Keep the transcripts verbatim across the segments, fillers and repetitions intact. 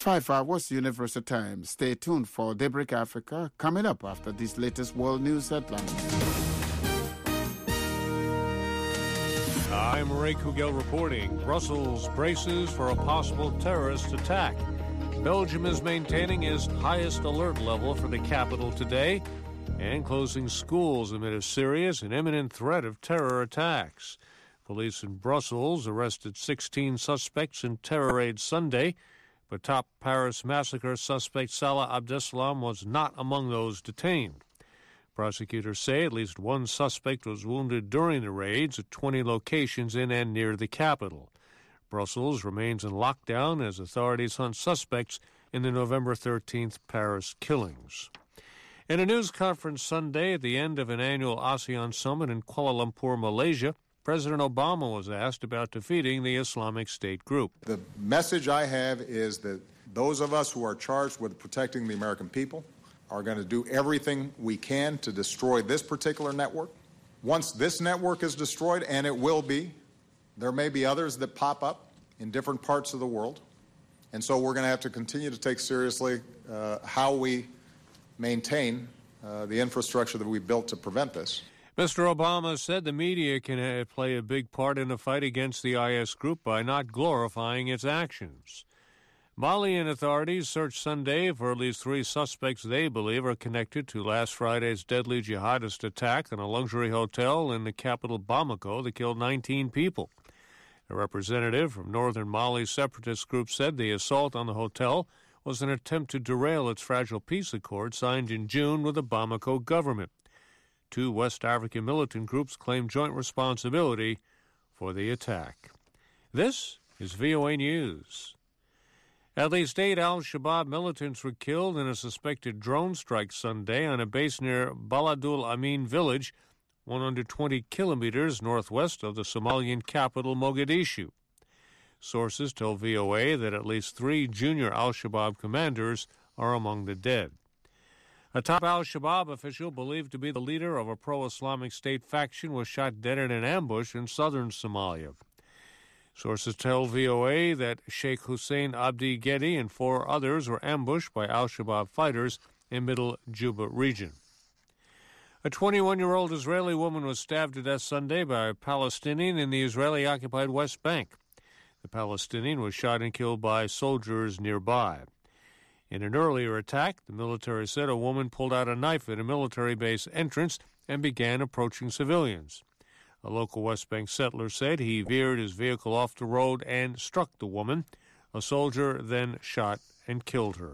five hours Universal Time. Stay tuned for Daybreak Africa coming up after these latest world news headlines. I'm Ray Kugel reporting. Brussels braces for a possible terrorist attack. Belgium is maintaining its highest alert level for the capital today and closing schools amid a serious and imminent threat of terror attacks. Police in Brussels arrested sixteen suspects in terror raid Sunday, but top Paris massacre suspect Salah Abdeslam was not among those detained. Prosecutors say at least one suspect was wounded during the raids at twenty locations in and near the capital. Brussels remains in lockdown as authorities hunt suspects in the November thirteenth Paris killings. In a news conference Sunday at the end of an annual ASEAN summit in Kuala Lumpur, Malaysia, President Obama was asked about defeating the Islamic State group. The message I have is that those of us who are charged with protecting the American people are going to do everything we can to destroy this particular network. Once this network is destroyed, and it will be, there may be others that pop up in different parts of the world. And so we're going to have to continue to take seriously uh, how we maintain uh, the infrastructure that we built to prevent this. Mister Obama said the media can uh, play a big part in the fight against the I S group by not glorifying its actions. Malian authorities searched Sunday for at least three suspects they believe are connected to last Friday's deadly jihadist attack on a luxury hotel in the capital Bamako that killed nineteen people. A representative from northern Mali's separatist group said the assault on the hotel was an attempt to derail its fragile peace accord signed in June with the Bamako government. Two West African militant groups claim joint responsibility for the attack. This is V O A News. At least eight al-Shabaab militants were killed in a suspected drone strike Sunday on a base near Baladul Amin village, one hundred twenty kilometers northwest of the Somalian capital, Mogadishu. Sources tell V O A that at least three junior al-Shabaab commanders are among the dead. A top al-Shabaab official believed to be the leader of a pro-Islamic State faction was shot dead in an ambush in southern Somalia. Sources tell V O A that Sheikh Hussein Abdi Gedi and four others were ambushed by al-Shabaab fighters in middle Juba region. A twenty-one-year-old Israeli woman was stabbed to death Sunday by a Palestinian in the Israeli-occupied West Bank. The Palestinian was shot and killed by soldiers nearby. In an earlier attack, the military said a woman pulled out a knife at a military base entrance and began approaching civilians. A local West Bank settler said he veered his vehicle off the road and struck the woman. A soldier then shot and killed her.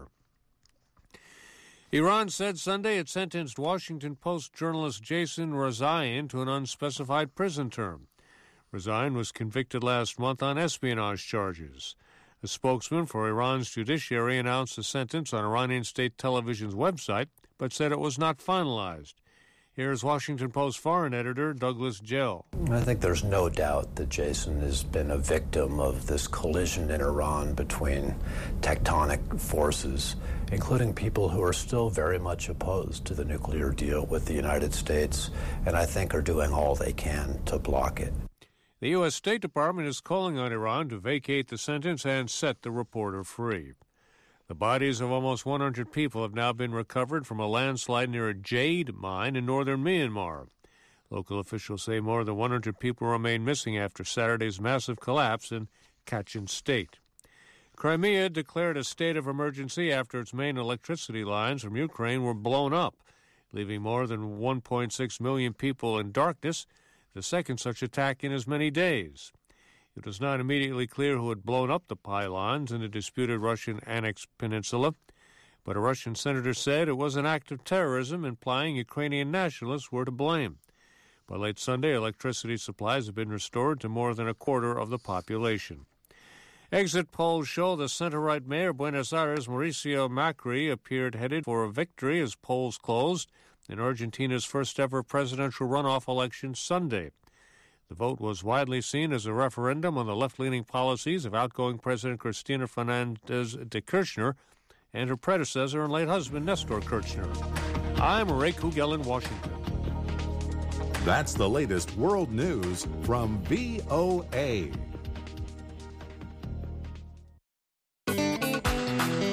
Iran said Sunday it sentenced Washington Post journalist Jason Rezaian to an unspecified prison term. Rezaian was convicted last month on espionage charges. A spokesman for Iran's judiciary announced the sentence on Iranian state television's website, but said it was not finalized. Here's Washington Post foreign editor Douglas Gell. I think there's no doubt that Jason has been a victim of this collision in Iran between tectonic forces, including people who are still very much opposed to the nuclear deal with the United States, and I think are doing all they can to block it. The U S State Department is calling on Iran to vacate the sentence and set the reporter free. The bodies of almost one hundred people have now been recovered from a landslide near a jade mine in northern Myanmar. Local officials say more than one hundred people remain missing after Saturday's massive collapse in Kachin State. Crimea declared a state of emergency after its main electricity lines from Ukraine were blown up, leaving more than one point six million people in darkness, the second such attack in as many days. It was not immediately clear who had blown up the pylons in the disputed Russian-annexed peninsula, but a Russian senator said it was an act of terrorism, implying Ukrainian nationalists were to blame. By late Sunday, electricity supplies have been restored to more than a quarter of the population. Exit polls show the center-right mayor of Buenos Aires, Mauricio Macri, appeared headed for a victory as polls closed in Argentina's first-ever presidential runoff election Sunday. The vote was widely seen as a referendum on the left-leaning policies of outgoing President Cristina Fernández de Kirchner and her predecessor and late husband, Nestor Kirchner. I'm Ray Kugel in Washington. That's the latest world news from V O A.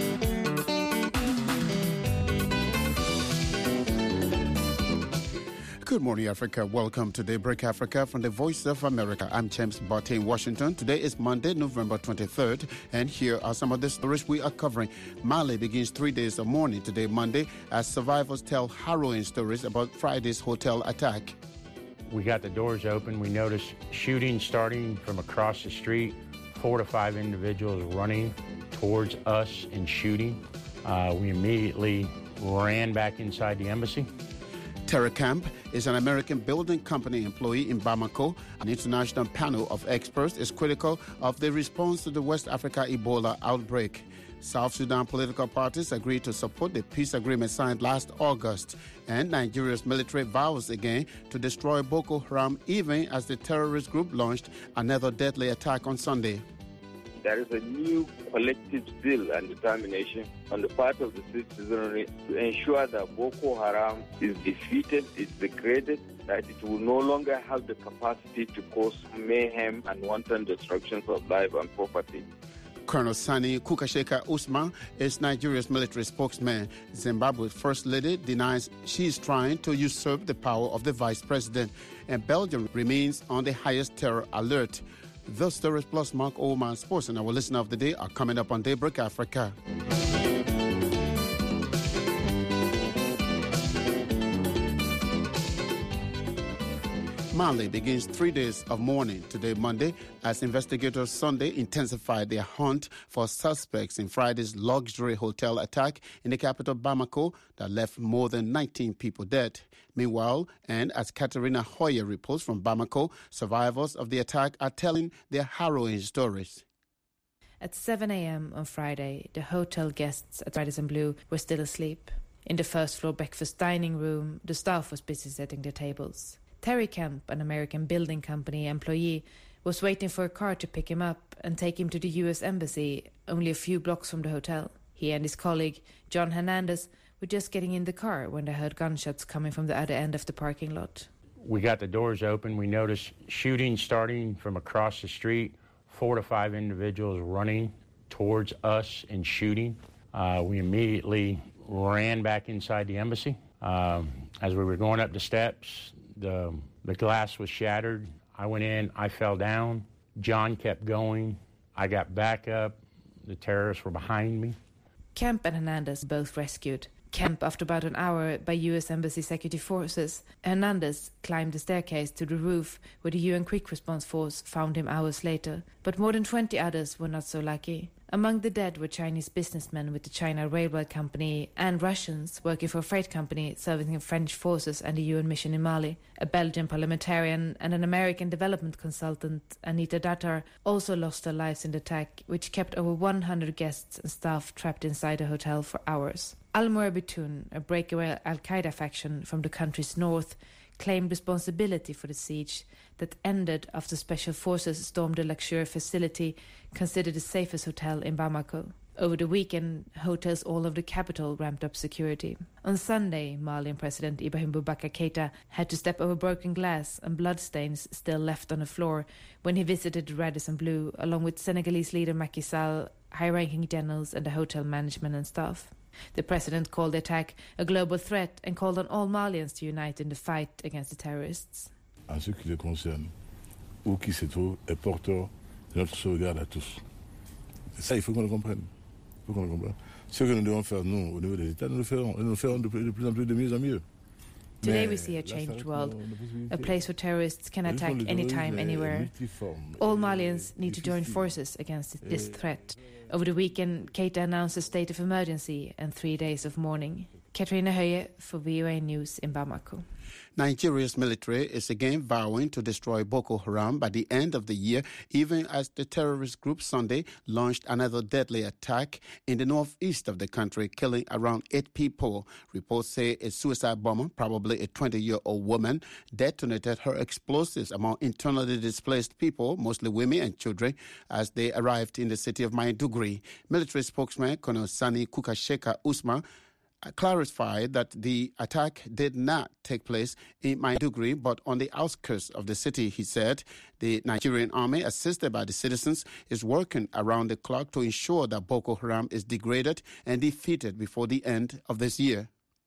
Good morning, Africa. Welcome to Daybreak Africa from the Voice of America. I'm James Botte in Washington. Today is Monday, November twenty-third, and here are some of the stories we are covering. Mali begins three days of mourning today, Monday, as survivors tell harrowing stories about Friday's hotel attack. We got the doors open. We noticed shooting starting from across the street, four to five individuals running towards us and shooting. Uh, we immediately ran back inside the embassy. Terry Camp is an American building company employee in Bamako. An international panel of experts is critical of the response to the West Africa Ebola outbreak. South Sudan political parties agreed to support the peace agreement signed last August. And Nigeria's military vows again to destroy Boko Haram, even as the terrorist group launched another deadly attack on Sunday. There is a new collective zeal and determination on the part of the citizenry to ensure that Boko Haram is defeated, is degraded, that it will no longer have the capacity to cause mayhem and wanton destructions of life and property. Colonel Sani Kukasheka Usman is Nigeria's military spokesman. Zimbabwe's first lady denies she is trying to usurp the power of the vice president. And Belgium remains on the highest terror alert. Those stories plus Mark Oman Sports and our listener of the day are coming up on Daybreak Africa. Mali begins three days of mourning today, Monday, as investigators Sunday intensified their hunt for suspects in Friday's luxury hotel attack in the capital Bamako that left more than nineteen people dead. Meanwhile, and as Katerina Hoyer reports from Bamako, survivors of the attack are telling their harrowing stories. At seven a.m. on Friday, the hotel guests at Radisson Blu were still asleep. In the first-floor breakfast dining room, the staff was busy setting their tables. Terry Camp, an American building company employee, was waiting for a car to pick him up and take him to the U S Embassy, only a few blocks from the hotel. He and his colleague, John Hernandez, were just getting in the car when they heard gunshots coming from the other end of the parking lot. We got the doors open. We noticed shooting starting from across the street, four to five individuals running towards us and shooting. Uh, we immediately ran back inside the embassy. Um, as we were going up the steps, The, the glass was shattered. I went in, I fell down. John kept going. I got back up. The terrorists were behind me. Kemp and Hernandez both rescued. Kemp after about an hour by U S Embassy security forces. Hernandez climbed the staircase to the roof where the U N Quick Response Force found him hours later. But more than twenty others were not so lucky. Among the dead were Chinese businessmen with the China Railway Company and Russians working for a freight company serving French forces and the U N mission in Mali. A Belgian parliamentarian and an American development consultant, Anita Datar, also lost their lives in the attack, which kept over one hundred guests and staff trapped inside the hotel for hours. Al-Murabitun, a breakaway Al-Qaeda faction from the country's north, claimed responsibility for the siege that ended after special forces stormed the luxury facility considered the safest hotel in Bamako. Over the weekend, hotels all over the capital ramped up security. On Sunday, Malian President Ibrahim Boubacar Keïta had to step over broken glass and bloodstains still left on the floor when he visited Radisson Blu, along with Senegalese leader Macky Sall, high-ranking generals and the hotel management and staff. The president called the attack a global threat and called on all Malians to unite in the fight against the terrorists. En ce qui les concerne, où qui se trouve est porteur de notre sauvegarde à tous. C'est ça, il faut qu'on le comprenne. Il faut qu'on le comprenne. Ce que nous devons faire, nous, au niveau des États, nous le ferons. Et nous le ferons de plus, de plus en plus, de mieux en mieux. Today we see a changed world, a place where terrorists can attack anytime, anywhere. All Malians need to join forces against this threat. Over the weekend, Keïta announced a state of emergency and three days of mourning. Katrina Hoyer for V O A News in Bamako. Nigeria's military is again vowing to destroy Boko Haram by the end of the year, even as the terrorist group Sunday launched another deadly attack in the northeast of the country, killing around eight people. Reports say a suicide bomber, probably a twenty-year-old woman, detonated her explosives among internally displaced people, mostly women and children, as they arrived in the city of Maiduguri. Military spokesman Colonel Sani Kukasheka Usman clarified that the attack did not take place in Maiduguri, but on the outskirts of the city. He said the Nigerian army, assisted by the citizens, is working around the clock to ensure that Boko Haram is degraded and defeated before the end of this year.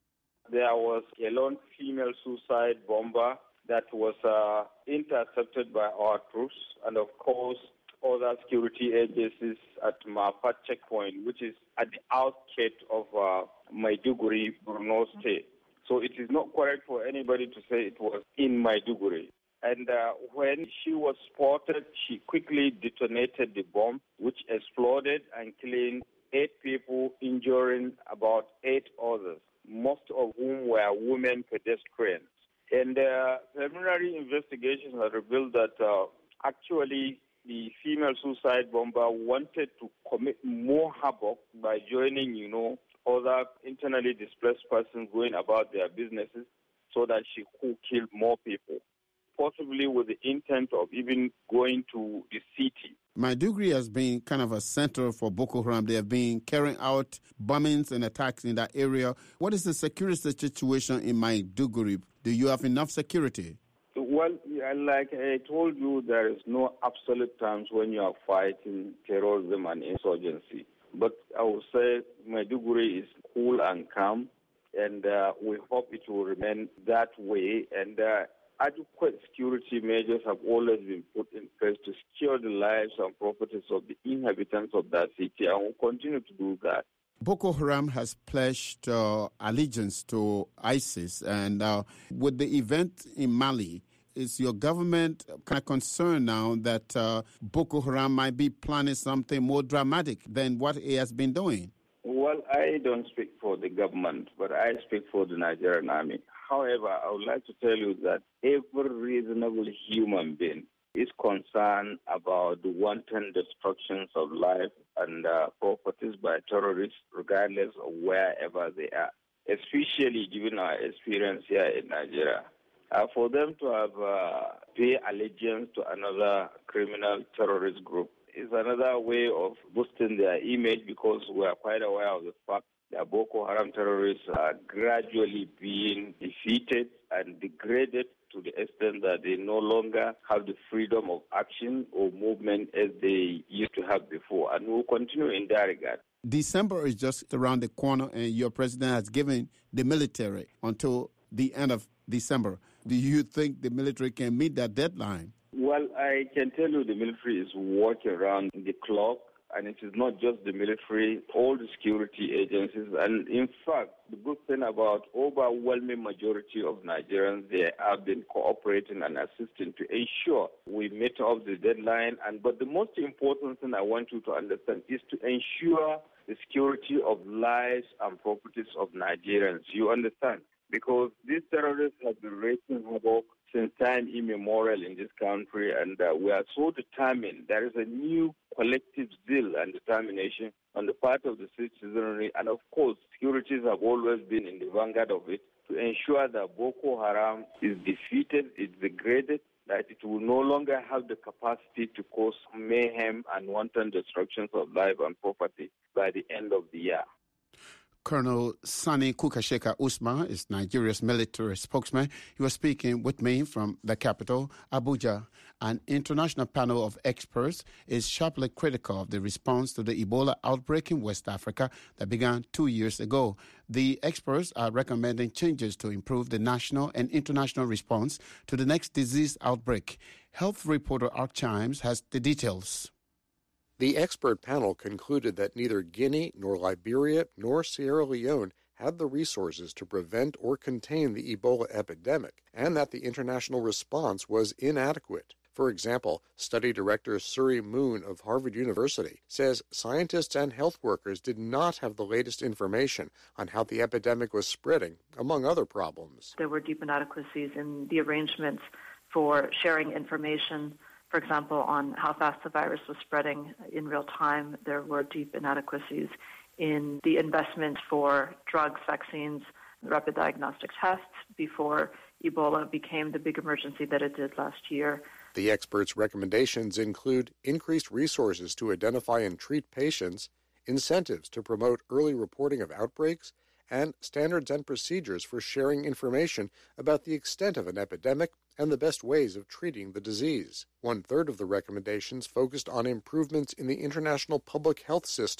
there was a lone female suicide bomber that was uh, intercepted by our troops, and of course, other security agencies at Mafat checkpoint, which is at the outskirts of uh, Maiduguri, Borno State. So it is not correct for anybody to say it was in Maiduguri. And uh, when she was spotted, she quickly detonated the bomb, which exploded and killing eight people, injuring about eight others, most of whom were women pedestrians. And uh, preliminary investigations have revealed that uh, actually the female suicide bomber wanted to commit more havoc by joining, you know, other internally displaced persons going about their businesses so that she could kill more people, possibly with the intent of even going to the city. Maiduguri has been kind of a center for Boko Haram. They have been carrying out bombings and attacks in that area. What is the security situation in Maiduguri? Do you have enough security? Well, like I told you, there is no absolute times when you are fighting terrorism and insurgency. But I would say Maiduguri is cool and calm, and uh, we hope it will remain that way. And uh, adequate security measures have always been put in place to secure the lives and properties of the inhabitants of that city, and will continue to do that. Boko Haram has pledged uh, allegiance to ISIS, and uh, with the event in Mali, is your government kind of concerned now that uh, Boko Haram might be planning something more dramatic than what it has been doing? Well, I don't speak for the government, but I speak for the Nigerian army. However, I would like to tell you that every reasonable human being is concerned about the wanton destructions of life and uh, properties by terrorists, regardless of wherever they are, especially given our experience here in Nigeria. Uh, for them to have uh, pay allegiance to another criminal terrorist group is another way of boosting their image, because we are quite aware of the fact that Boko Haram terrorists are gradually being defeated and degraded to the extent that they no longer have the freedom of action or movement as they used to have before, and will continue in that regard. December is just around the corner, and your president has given the military until the end of December. Do you think the military can meet that deadline? Well, I can tell you the military is working around the clock, and it is not just the military, all the security agencies. And in fact, the good thing about overwhelming majority of Nigerians, they have been cooperating and assisting to ensure we meet up the deadline. And but the most important thing I want you to understand is to ensure the security of lives and properties of Nigerians. You understand? Because these terrorists have been wreaking havoc since time immemorial in this country, and uh, we are so determined. There is a new collective zeal and determination on the part of the citizenry, and of course, securities have always been in the vanguard of it, to ensure that Boko Haram is defeated, is degraded, that it will no longer have the capacity to cause mayhem and wanton destructions of life and property by the end of the year. Colonel Sani Kukasheka Usman is Nigeria's military spokesman. He was speaking with me from the capital, Abuja. An international panel of experts is sharply critical of the response to the Ebola outbreak in West Africa that began two years ago. The experts are recommending changes to improve the national and international response to the next disease outbreak. Health reporter Art Chimes has the details. The expert panel concluded that neither Guinea nor Liberia nor Sierra Leone had the resources to prevent or contain the Ebola epidemic, and that the international response was inadequate. For example, study director Suri Moon of Harvard University says scientists and health workers did not have the latest information on how the epidemic was spreading, among other problems. There were deep inadequacies in the arrangements for sharing information. For example, on how fast the virus was spreading in real time. There were deep inadequacies in the investment for drugs, vaccines, rapid diagnostic tests before Ebola became the big emergency that it did last year. The experts' recommendations include increased resources to identify and treat patients, incentives to promote early reporting of outbreaks, and standards and procedures for sharing information about the extent of an epidemic and the best ways of treating the disease. One-third of the recommendations focused on improvements in the international public health system.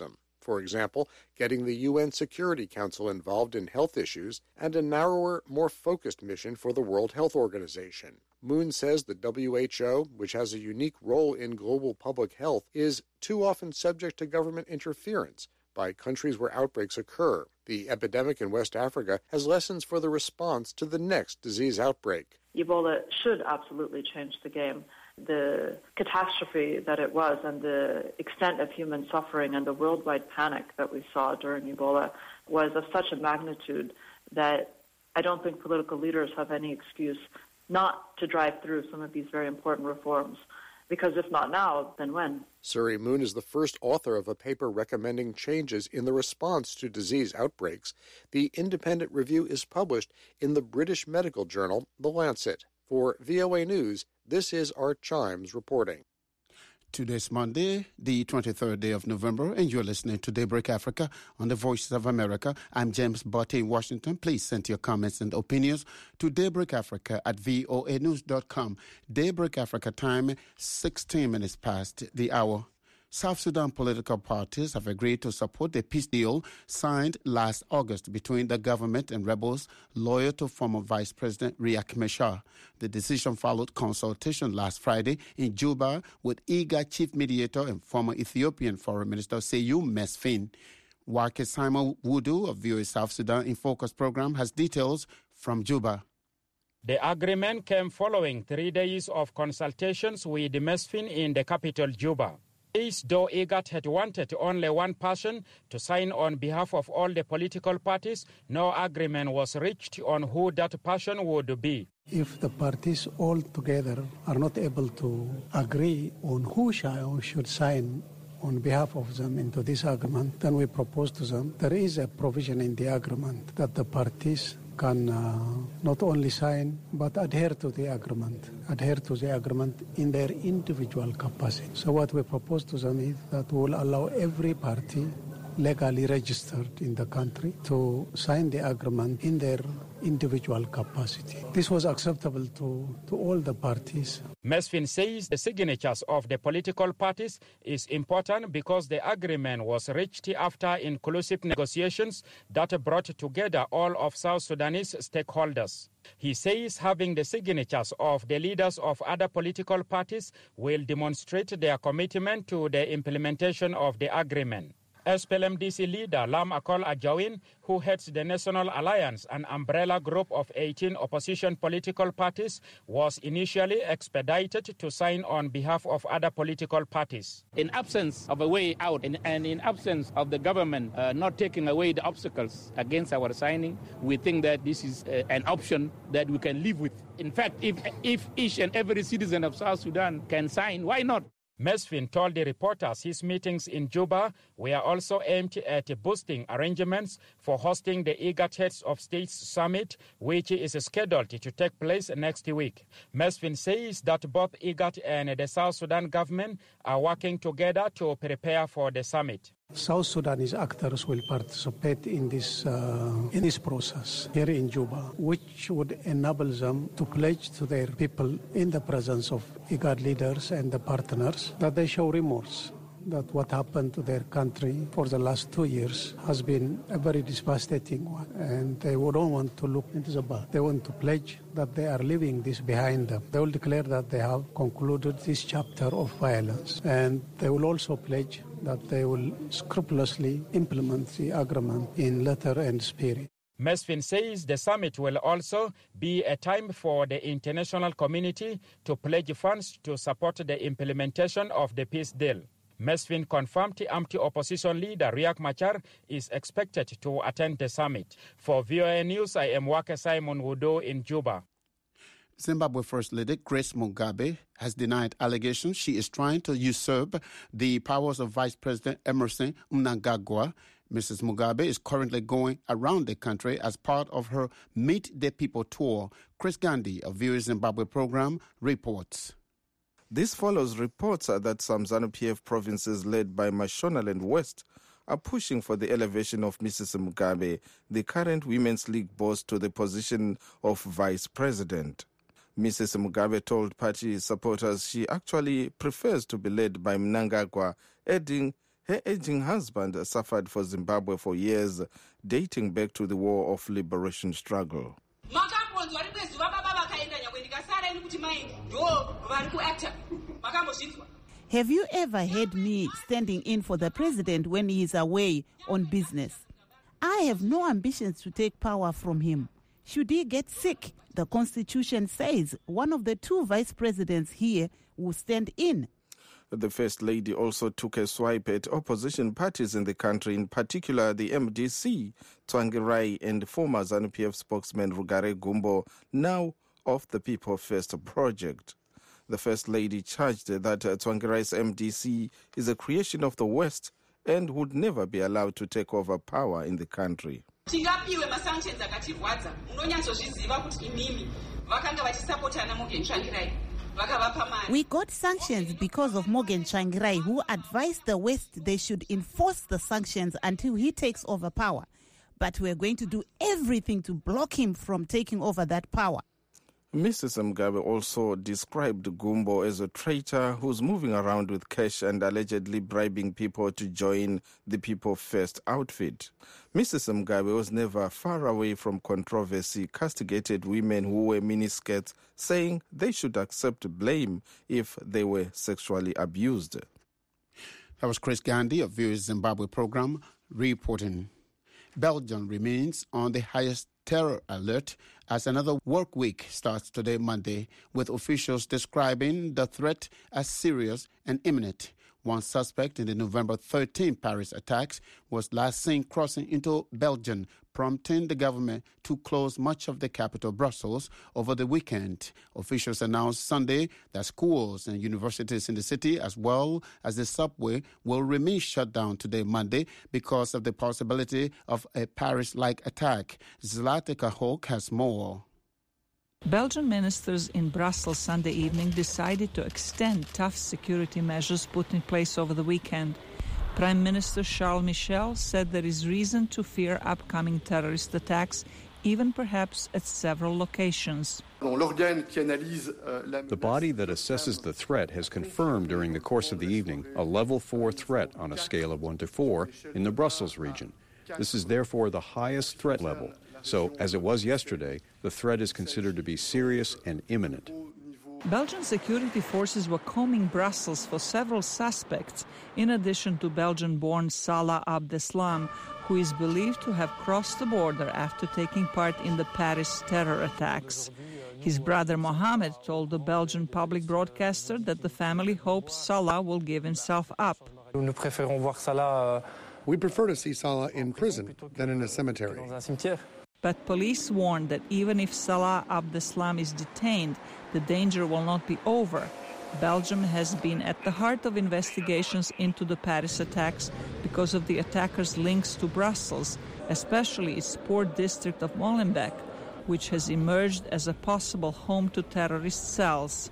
For example, getting the U N Security Council involved in health issues and a narrower, more focused mission for the World Health Organization. Moon says the W H O, which has a unique role in global public health, is too often subject to government interference by countries where outbreaks occur. The epidemic in West Africa has lessons for the response to the next disease outbreak. Ebola should absolutely change the game. The catastrophe that it was and the extent of human suffering and the worldwide panic that we saw during Ebola was of such a magnitude that I don't think political leaders have any excuse not to drive through some of these very important reforms. Because if not now, then when? Suri Moon is the first author of a paper recommending changes in the response to disease outbreaks. The independent review is published in the British medical journal, The Lancet. For V O A News, this is Art Chimes reporting. Today's Monday, the twenty-third day of November, and you're listening to Daybreak Africa on the Voices of America. I'm James Botte in Washington. Please send your comments and opinions to Daybreak Africa at voa news dot com. Daybreak Africa time, sixteen minutes past the hour. South Sudan political parties have agreed to support the peace deal signed last August between the government and rebels loyal to former Vice President Riek Machar. The decision followed consultation last Friday in Juba with I G A chief mediator and former Ethiopian Foreign Minister Seyum Mesfin. Wake Simon Wudu of V O A South Sudan in Focus program has details from Juba. The agreement came following three days of consultations with Mesfin in the capital, Juba. Though I G A had wanted only one person to sign on behalf of all the political parties, no agreement was reached on who that person would be. If the parties all together are not able to agree on who should sign on behalf of them into this agreement, then we propose to them there is a provision in the agreement that the parties can uh, not only sign but adhere to the agreement, adhere to the agreement in their individual capacity. So what we propose to them is that we will allow every party legally registered in the country to sign the agreement in their individual capacity. This was acceptable to, to all the parties. Mesfin says the signatures of the political parties is important because the agreement was reached after inclusive negotiations that brought together all of South Sudanese stakeholders. He says having the signatures of the leaders of other political parties will demonstrate their commitment to the implementation of the agreement. S P L M D C leader Lam Akol Ajawin, who heads the National Alliance, an umbrella group of eighteen opposition political parties, was initially expedited to sign on behalf of other political parties. In absence of a way out and, and in absence of the government uh, not taking away the obstacles against our signing, we think that this is uh, an option that we can live with. In fact, if, if each and every citizen of South Sudan can sign, why not? Mesfin told the reporters his meetings in Juba were also aimed at boosting arrangements for hosting the I G A Heads of States Summit, which is scheduled to take place next week. Mesfin says that both I G A and the South Sudan government are working together to prepare for the summit. South Sudanese actors will participate in this uh, in this process here in Juba, which would enable them to pledge to their people in the presence of I G A leaders and the partners that they show remorse, that what happened to their country for the last two years has been a very devastating one, and they don't want to look into the back. They want to pledge that they are leaving this behind them. They will declare that they have concluded this chapter of violence, and they will also pledge that they will scrupulously implement the agreement in letter and spirit. Mesfin says the summit will also be a time for the international community to pledge funds to support the implementation of the peace deal. Mesfin confirmed the anti-opposition leader Riek Machar is expected to attend the summit. For V O A News, I am Wake Simon Wudo in Juba. Zimbabwe First Lady Grace Mugabe has denied allegations she is trying to usurp the powers of Vice President Emmerson Mnangagwa. Missus Mugabe is currently going around the country as part of her Meet the People tour. Chris Gandhi of V O A Zimbabwe program reports. This follows reports that some ZANU-P F provinces led by Mashonaland West are pushing for the elevation of Missus Mugabe, the current Women's League boss, to the position of vice president. Missus Mugabe told party supporters she actually prefers to be led by Mnangagwa, adding Her aging husband suffered for Zimbabwe for years, dating back to the War of Liberation struggle. Have you ever heard me standing in for the president when he is away on business? I have no ambitions to take power from him. Should he get sick, the Constitution says one of the two vice presidents here will stand in. The First Lady also took a swipe at opposition parties in the country, in particular the M D C, Tsvangirai, and former ZANU-P F spokesman Rugare Gumbo, now of the People First project. The First Lady charged that Tsvangirai's M D C is a creation of the West and would never be allowed to take over power in the country. We got sanctions because of Morgan Tsvangirai, who advised the West they should enforce the sanctions until he takes over power. But we're going to do everything to block him from taking over that power. Missus Mugabe also described Gumbo as a traitor who's moving around with cash and allegedly bribing people to join the People First outfit. Missus Mugabe was never far away from controversy, castigated women who wear miniskirts, saying they should accept blame if they were sexually abused. That was Chris Gandhi of V O A's Zimbabwe program reporting. Belgium remains on the highest terror alert as another work week starts today, Monday, with officials describing the threat as serious and imminent. One suspect in the November thirteenth Paris attacks was last seen crossing into Belgium, prompting the government to close much of the capital, Brussels, over the weekend. Officials announced Sunday that schools and universities in the city, as well as the subway, will remain shut down today, Monday, because of the possibility of a Paris-like attack. Zlatica Hawk has more. Belgian ministers in Brussels Sunday evening decided to extend tough security measures put in place over the weekend. Prime Minister Charles Michel said there is reason to fear upcoming terrorist attacks, even perhaps at several locations. The body that assesses the threat has confirmed during the course of the evening a level four threat on a scale of one to four in the Brussels region. This is therefore the highest threat level. So, as it was yesterday, the threat is considered to be serious and imminent. Belgian security forces were combing Brussels for several suspects, in addition to Belgian-born Salah Abdeslam, who is believed to have crossed the border after taking part in the Paris terror attacks. His brother Mohamed told the Belgian public broadcaster that the family hopes Salah will give himself up. We prefer to see Salah in prison than in a cemetery. But police warned that even if Salah Abdeslam is detained, the danger will not be over. Belgium has been at the heart of investigations into the Paris attacks because of the attackers' links to Brussels, especially its port district of Molenbeek, which has emerged as a possible home to terrorist cells.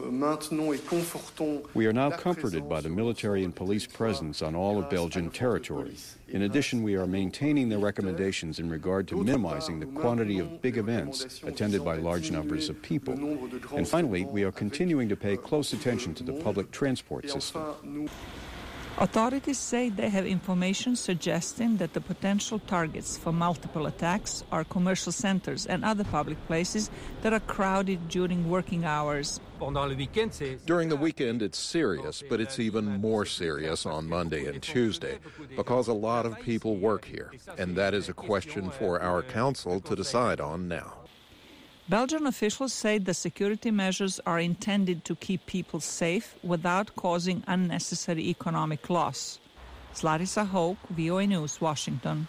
We are now comforted by the military and police presence on all of Belgian territory. In addition, we are maintaining the recommendations in regard to minimizing the quantity of big events attended by large numbers of people. And finally, we are continuing to pay close attention to the public transport system. Authorities say they have information suggesting that the potential targets for multiple attacks are commercial centers and other public places that are crowded during working hours. During the weekend, it's serious, but it's even more serious on Monday and Tuesday because a lot of people work here, and that is a question for our council to decide on now. Belgian officials say the security measures are intended to keep people safe without causing unnecessary economic loss. Zlatica Hawk, V O A News, Washington.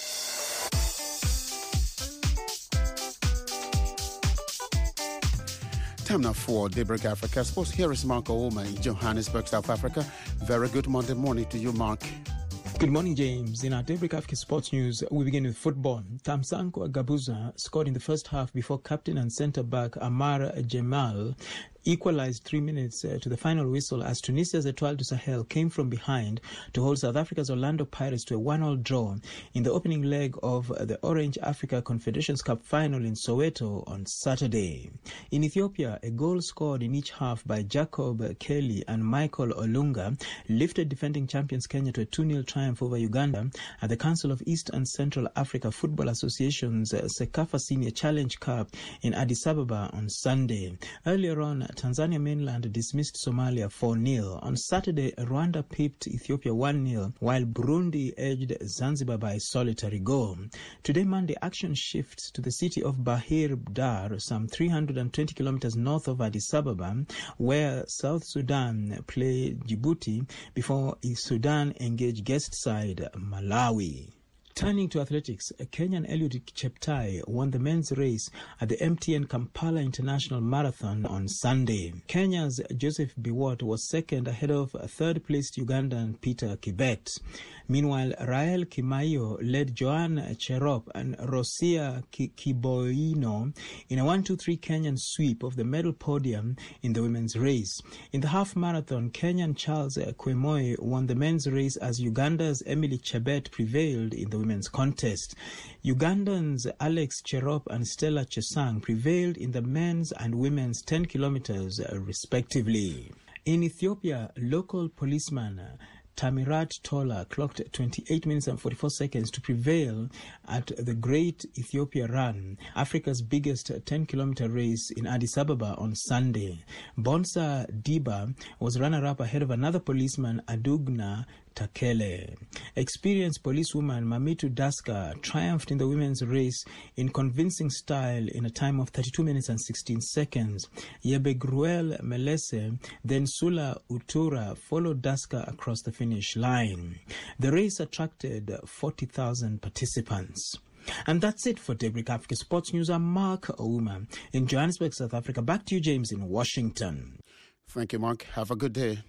Time now for Daybreak Africa Sports. Here is Mark Ouma in Johannesburg, South Africa. Very good Monday morning to you, Mark. Good morning, James. In our Daybreak Africa Sports News, we begin with football. Tamsanko Gabuza scored in the first half before captain and centre-back Amar Jamal equalized three minutes uh, to the final whistle as Tunisia's Etoile du Sahel came from behind to hold South Africa's Orlando Pirates to a one-all draw in the opening leg of the Orange Africa Confederations Cup final in Soweto on Saturday. In Ethiopia, a goal scored in each half by Jacob Kelly and Michael Olunga lifted defending champions Kenya to a two-nil triumph over Uganda at the Council of East and Central Africa Football Association's Sekafa Senior Challenge Cup in Addis Ababa on Sunday. Earlier on, Tanzania mainland dismissed Somalia four-nil. On Saturday, Rwanda pipped Ethiopia one-nil, while Burundi edged Zanzibar by a solitary goal. Today, Monday, action shifts to the city of Bahir Dar, some three hundred twenty kilometers north of Addis Ababa, where South Sudan play Djibouti before Sudan engage guest side Malawi. Turning to athletics, Kenyan Eliud Cheptai won the men's race at the M T N Kampala International Marathon on Sunday. Kenya's Joseph Biwott was second ahead of third-placed Ugandan Peter Kibet. Meanwhile, Rael Kimayo led Joan Cherop and Rosia Kiboino in a one two three Kenyan sweep of the medal podium in the women's race. In the half marathon, Kenyan Charles Kwemoe won the men's race as Uganda's Emily Chebet prevailed in the women's contest. Ugandans Alex Cherop and Stella Chesang prevailed in the men's and women's ten kilometers respectively. In Ethiopia, local policeman Tamirat Tola clocked twenty-eight minutes and forty-four seconds to prevail at the Great Ethiopia Run, Africa's biggest ten-kilometer race in Addis Ababa on Sunday. Bonsa Diba was runner-up ahead of another policeman, Adugna Takele. Experienced policewoman Mamitu Daska triumphed in the women's race in convincing style in a time of thirty-two minutes and sixteen seconds. Yebegruel Melese, then Sula Utura followed Daska across the finish line. The race attracted forty thousand participants. And that's it for Daybreak Africa Sports News. I'm Mark Ouma in Johannesburg, South Africa. Back to you, James, in Washington. Thank you, Mark. Have a good day.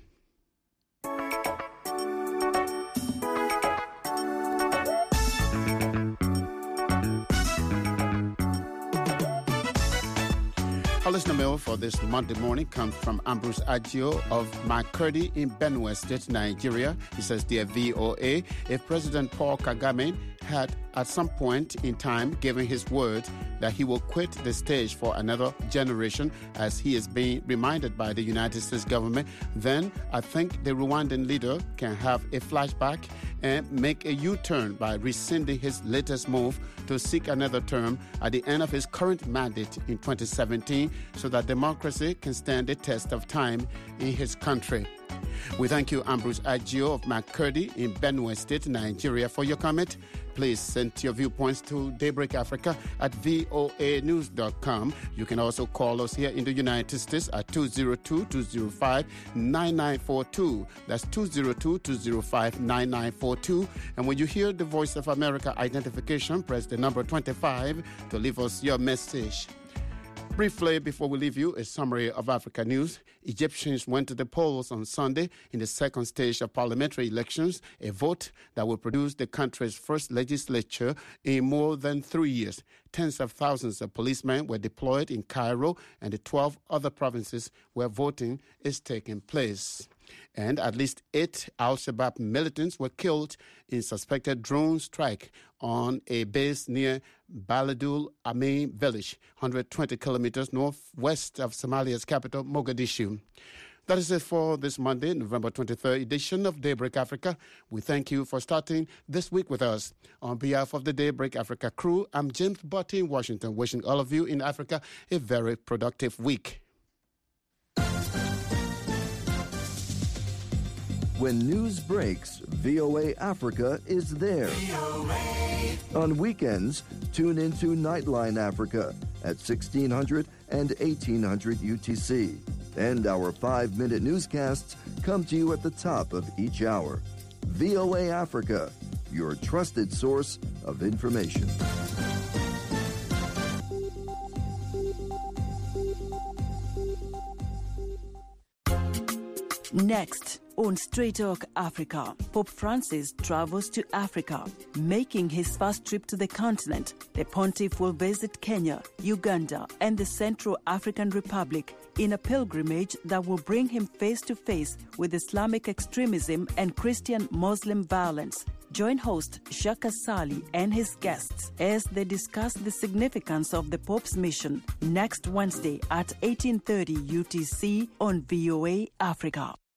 Our listener mail for this Monday morning comes from Ambrose Adjo of Makurdi in Benue State, Nigeria. He says, Dear V O A, if President Paul Kagame had at some point in time given his word that he will quit the stage for another generation, as he is being reminded by the United States government, then I think the Rwandan leader can have a flashback and make a U-turn by rescinding his latest move to seek another term at the end of his current mandate in twenty seventeen, so that democracy can stand the test of time in his country. We thank you, Ambrose Adjo of Makurdi in Benue State, Nigeria, for your comment. Please send your viewpoints to Daybreak Africa at voa news dot com. You can also call us here in the United States at two oh two, two oh five, nine nine four two. That's two oh two, two oh five, nine nine four two. And when you hear the Voice of America identification, press the number twenty-five to leave us your message. Briefly, before we leave you, a summary of Africa news. Egyptians went to the polls on Sunday in the second stage of parliamentary elections, a vote that will produce the country's first legislature in more than three years. Tens of thousands of policemen were deployed in Cairo and the twelve other provinces where voting is taking place. And at least eight Al-Shabaab militants were killed in suspected drone strike on a base near Baladul Amin village, one hundred twenty kilometers northwest of Somalia's capital, Mogadishu. That is it for this Monday, November twenty-third edition of Daybreak Africa. We thank you for starting this week with us. On behalf of the Daybreak Africa crew, I'm James Butty in Washington, wishing all of you in Africa a very productive week. When news breaks, V O A Africa is there. On weekends, tune into Nightline Africa at sixteen hundred and eighteen hundred U T C. And our five-minute newscasts come to you at the top of each hour. V O A Africa, your trusted source of information. Next on Straight Talk Africa, Pope Francis travels to Africa. Making his first trip to the continent, the pontiff will visit Kenya, Uganda, and the Central African Republic in a pilgrimage that will bring him face to face with Islamic extremism and Christian-Muslim violence. Join host Shaka Sali and his guests as they discuss the significance of the Pope's mission next Wednesday at eighteen thirty U T C on V O A Africa.